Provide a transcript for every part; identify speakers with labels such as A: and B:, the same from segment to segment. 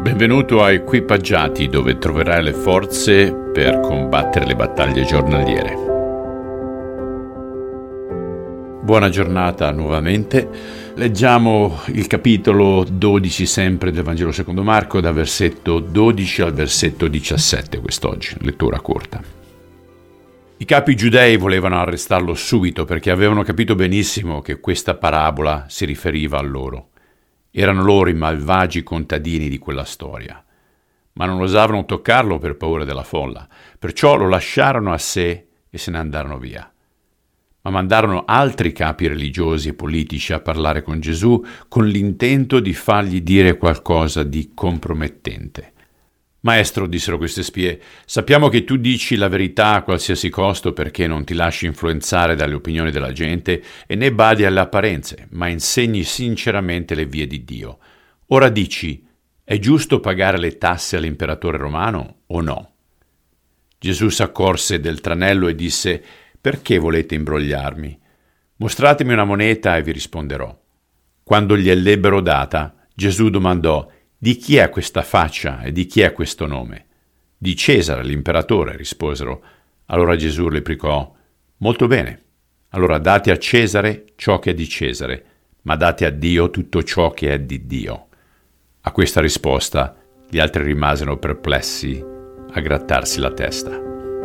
A: Benvenuto a Equipaggiati, dove troverai le forze per combattere le battaglie giornaliere. Buona giornata nuovamente. Leggiamo il capitolo 12 sempre del Vangelo secondo Marco, dal versetto 12 al versetto 17 quest'oggi, lettura corta. I capi giudei volevano arrestarlo subito perché avevano capito benissimo che questa parabola si riferiva a loro. Erano loro i malvagi contadini di quella storia, ma non osavano toccarlo per paura della folla, perciò lo lasciarono a sé e se ne andarono via. Ma mandarono altri capi religiosi e politici a parlare con Gesù con l'intento di fargli dire qualcosa di compromettente. «Maestro», dissero queste spie, «sappiamo che tu dici la verità a qualsiasi costo perché non ti lasci influenzare dalle opinioni della gente e né badi alle apparenze, ma insegni sinceramente le vie di Dio. Ora dici, è giusto pagare le tasse all'imperatore romano o no?» Gesù s'accorse del tranello e disse, «Perché volete imbrogliarmi? Mostratemi una moneta e vi risponderò». Quando gliel'ebbero data, Gesù domandò, «Di chi è questa faccia e di chi è questo nome?» «Di Cesare, l'imperatore», risposero. Allora Gesù replicò, «Molto bene. Allora date a Cesare ciò che è di Cesare, ma date a Dio tutto ciò che è di Dio». A questa risposta gli altri rimasero perplessi a grattarsi la testa.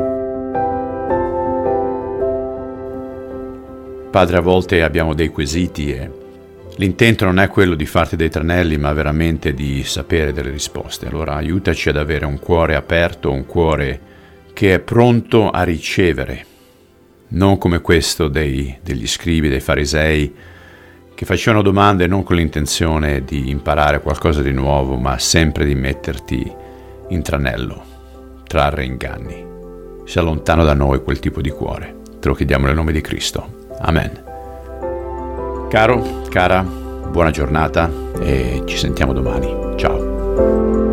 A: Padre, a volte abbiamo dei quesiti e l'intento non è quello di farti dei tranelli, ma veramente di sapere delle risposte. Allora aiutaci ad avere un cuore aperto, un cuore che è pronto a ricevere, non come questo degli scribi, dei farisei, che facevano domande non con l'intenzione di imparare qualcosa di nuovo, ma sempre di metterti in tranello, trarre inganni. Sia lontano da noi quel tipo di cuore. Te lo chiediamo nel nome di Cristo. Amen. Caro, cara, buona giornata e ci sentiamo domani. Ciao.